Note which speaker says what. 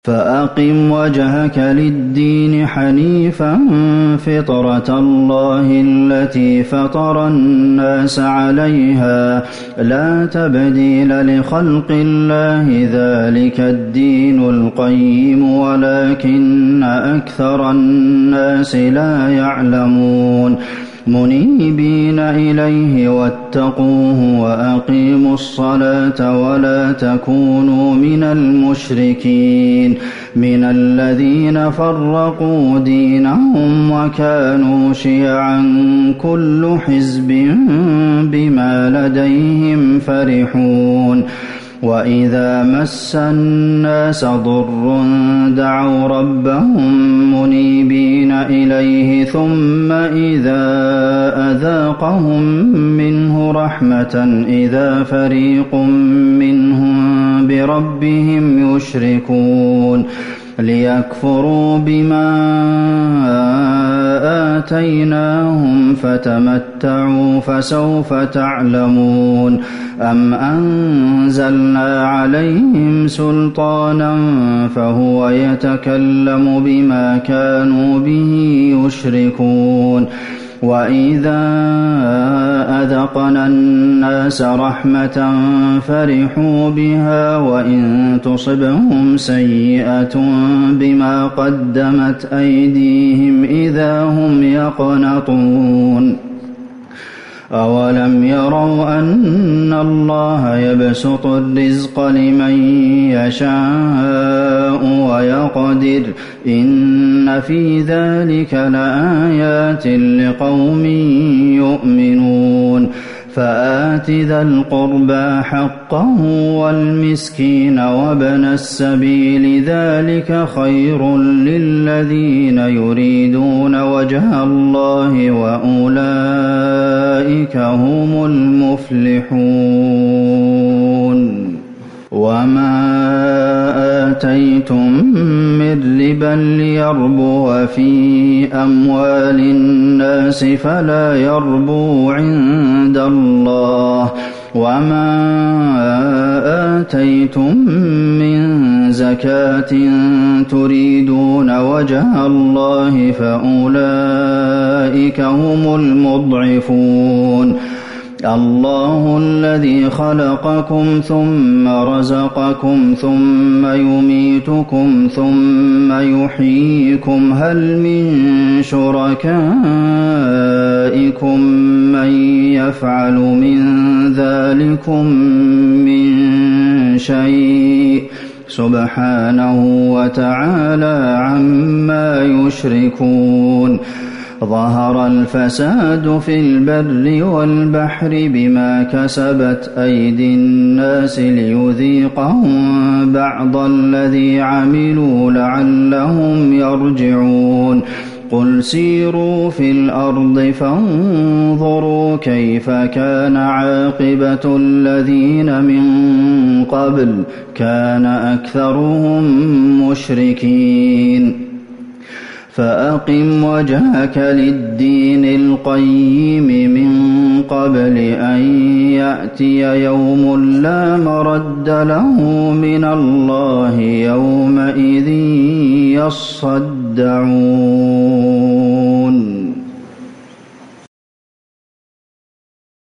Speaker 1: فأقم وجهك للدين حنيفا فطرة الله التي فطر الناس عليها لا تبديل لخلق الله ذلك الدين القيم ولكن أكثر الناس لا يعلمون منيبين إليه واتقوه وأقيموا الصلاة ولا تكونوا من المشركين من الذين فرقوا دينهم وكانوا شيعا كل حزب بما لديهم فرحون وإذا مس الناس ضر دعوا ربهم منيبين إليه ثم إذا أذاقهم منه رحمة إذا فريق منهم بربهم يشركون ليكفروا بما آتيناهم فتمتعوا فسوف تعلمون أم أنزلنا عليهم سلطانا فهو يتكلم بما كانوا به يشركون وإذا أذقنا الناس رحمة فرحوا بها وإن تصبهم سيئة بما قدمت أيديهم إذا هم يقنطون أولم يروا أن الله يبسط الرزق لمن يشاء ويقدر إن في ذلك لآيات لقوم يؤمنون فآت ذا القربى حقه والمسكين وابن السبيل ذلك خير للذين يريدون وجه الله وأولئك هم المفلحون وما آتيتم من ربا ليربو في أموال الناس فلا يربو عند الله وما آتيتم من زكاة تريدون وجه الله فأولئك هم المضعفون الله الذي خلقكم ثم رزقكم ثم يميتكم ثم يحييكم هل من شركائكم من يفعل من ذلكم من شيء سبحانه وتعالى عما يشركون ظهر الفساد في البر والبحر بما كسبت أيدي الناس ليذيقهم بعض الذي عملوا لعلهم يرجعون قل سيروا في الأرض فانظروا كيف كان عاقبة الذين من قبل كان أكثرهم مشركين فأقم وجهك للدين القيم من قبل أن يأتي يوم لا مرد له من الله يومئذ يصدعون